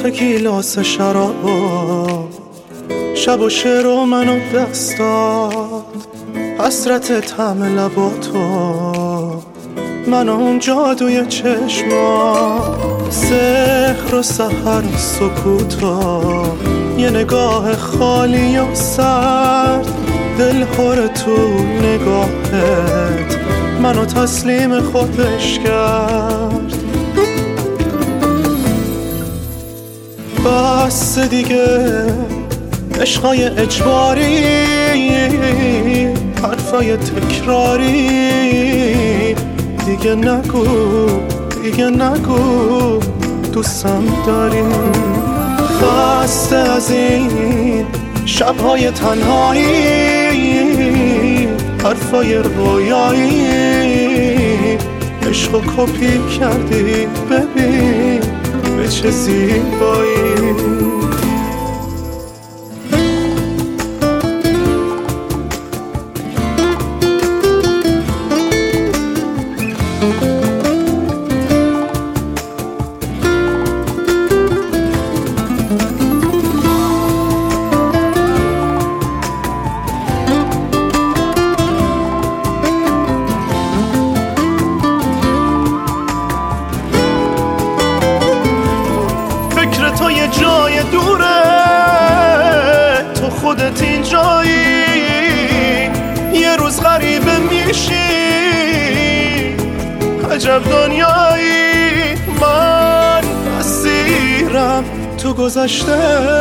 گیلاس شراب، شب و شعر و منو دست داد، حسرت طعم لباتو، من اون جادوی چشما، سحر و سحر و سکوتا، یه نگاه خالی و سرد، دل خور تو نگاهت منو تسلیم خودش کرد. بس دیگه عشقای اجباری، حرفای تکراری، دیگه نگو دیگه نگو دوستم داری. خسته از این شبهای تنهایی، حرفای رویایی، عشقو کپی کردی ببین به چه زیبایی. تو یه جای دوره، تو خودت این جایی، یه روز غریبه میشی، عجب دنیایی. من اسیرم تو گذشته،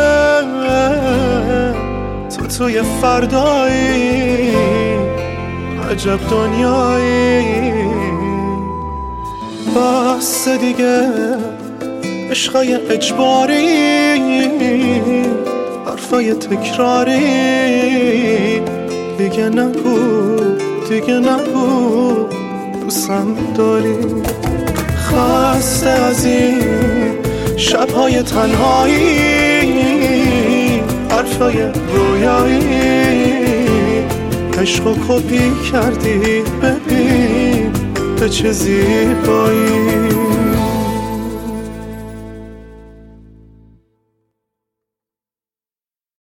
تو توی فردایی، عجب دنیایی. بس دیگه عشقای اجباری، حرفای تکراری، دیگه نگو دیگه نگو دوستم داری. خسته از این شبهای تنهایی، حرفای رویایی، عشقو کپی کردی ببین به چه زیبایی.